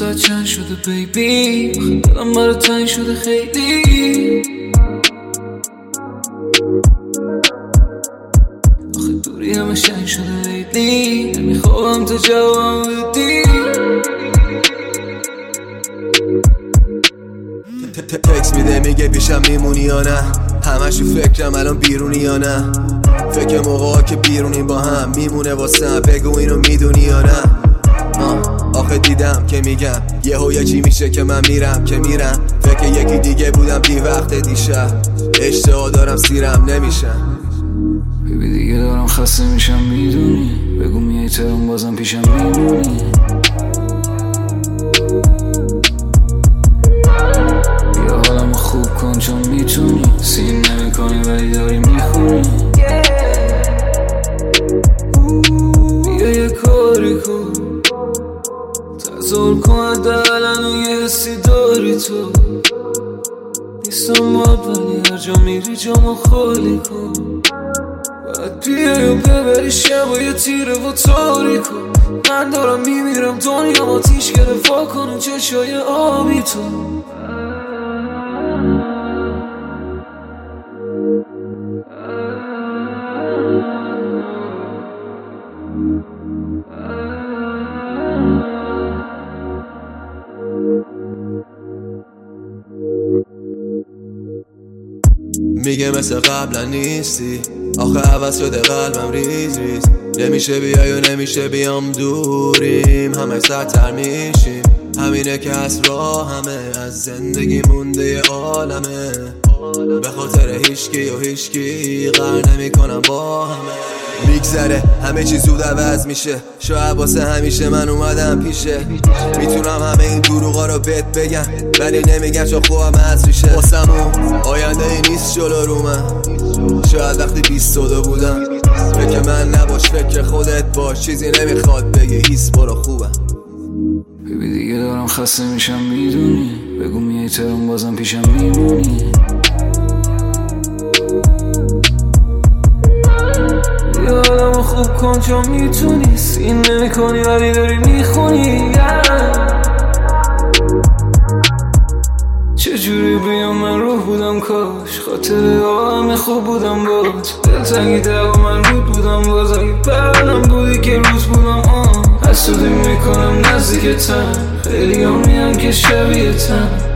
ساعت چند شده بیبی، دلم برای تنگ شده خیلی. آخه دوری همه شنگ شده لیلی، نمیخوام تو جوابم بدی. تکس میده میگه پیشم میمونی یا نه، همشو فکرم الان بیرونی یا نه. فکر موقعا که بیرونیم با هم میمونه واسم، بگو اینو میدونی یا نه. آخه دیدم که میگم یه چی میشه که من میرم که میرم. فکر یکی دیگه بودم دی وقت دیشب، اشتها دارم سیرم نمیشم. بیبی دیگه دارم خسته میشم میدونی، بگو میای ترم بازم پیشم میمونی. بیا حالمو خوب کن چون میتونی، سین نمی کنی ولی داری میخونی. بیا یه کاری کن، تظاهر کن حداقل یه حسی داری تو. نیستم باید ولی هر جا میری جامو خالی کن. باید بیای و ببری شب و یه تیره و تاریک کن. من دارم میمیرم دنیا آتیش گرفت، وا کن و چشای آبی تو. میگه مثل قبلا نیستی، آخه عوض شده قلبم ریز ریز. نمیشه بیای و نمیشه بیام، دوریم همه سرتر میشیم. همینه که از راه همه از زندگی مونده ی عالمه. به خاطر هیچکی و هیچکی قرار نمیکنم با همه. میگذره همه چی زود عوض میشه، شاید واسه همیشه من اومدم پیشه. میتونم همه این دروغا رو بهت بگم ولی نمیگم چون خوبم از ریشه. واسمون آینده ای نیست جلو رو من، شاید وقتی 22 بودم. فکر من نباش فکر خودت باش، چیزی نمیخواد بگی هیس برو خوبم. بیبی دیگه دارم خسته میشم میدونی، بگو میای ترم بازم پیشم میمونی. بیا حالمو خوب کن چون میتونی، سین نمی کنی ولی داری میخونی. چجوری بیام من روح بودم کاش، خاطر همه خوب بودم باز. دلتنگی دقا من رود بودم باز، اگه برنم بودی که روز بودم حسودی میکنم نزدیکتم. خیلی هم میان که شبیه تن،